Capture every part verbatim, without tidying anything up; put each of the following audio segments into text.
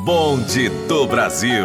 Bonde do Brasil.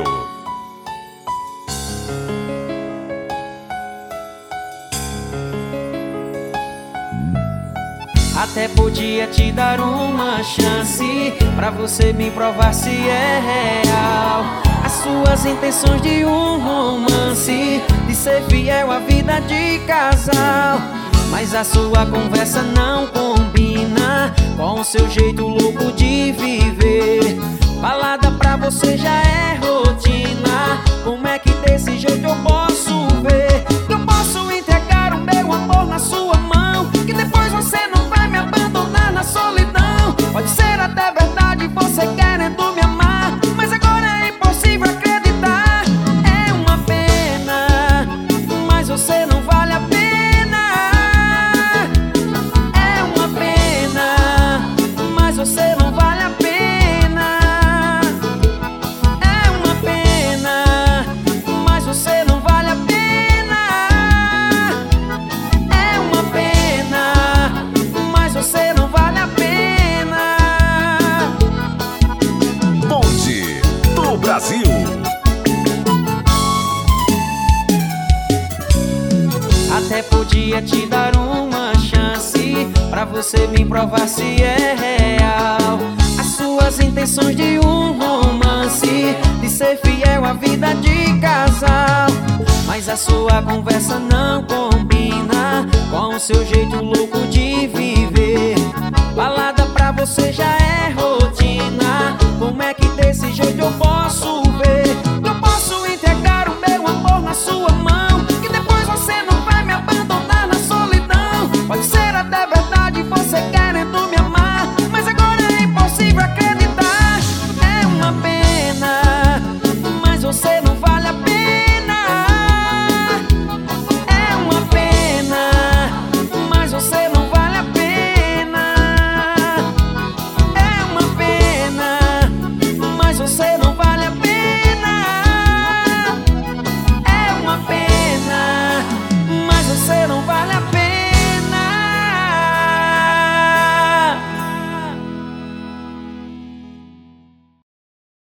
Até podia te dar uma chance pra você me provar se é real as suas intenções de um romance, de ser fiel à vida de casal. Mas a sua conversa não combina com o seu jeito louco de viver. Balada pra você já é rotina. Como é que desse jeito eu posso ver? Eu posso entregar o meu amor na sua mão, que depois você não vai me abandonar na solidão. Pode ser até verdade você querendo me amar, mas agora é impossível acreditar. É uma pena, mas você não vale a pena. É uma pena, mas você não vale a pena. É uma pena, mas você não vale a pena. É uma pena, mas você não vale a pena. Bonde do Brasil. Até podia te dar uma chance pra você me provar se é real as suas intenções de um romance, de ser fiel à vida de casal. Mas a sua conversa não combina com o seu jeito louco de viver. Balada pra você já é